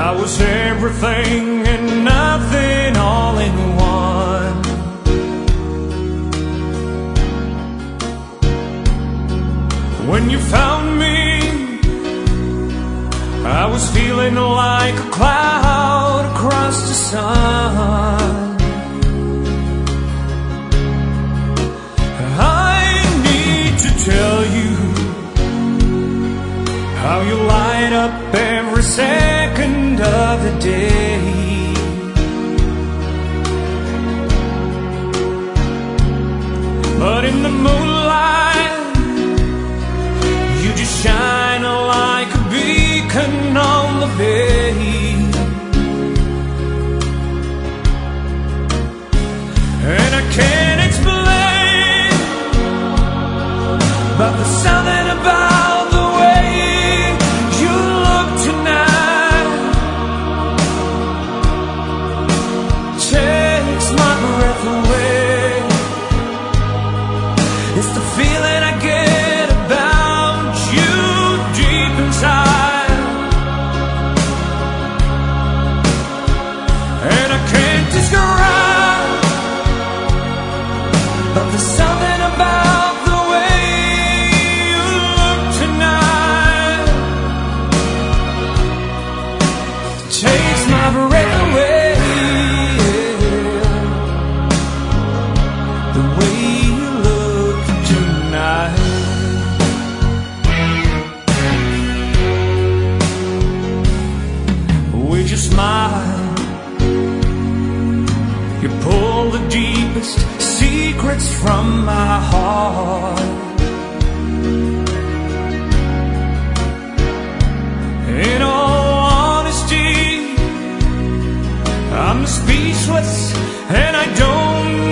I was everything and nothing all in one. When you found me, I was feeling like a cloud across the sun. I need to tell you how you light up every second of the day. But in the moonlight, you just shine like a beacon on the bay. And I can't explain, but there's something about the way you look tonight takes my breath away. It's the feeling I get about you deep inside, and I can't describe, but there's something about the way you look tonight takes my breath away. The way you look tonight. With your smile, you pull the deepest secrets from my heart. In all honesty, I'm speechless and I don't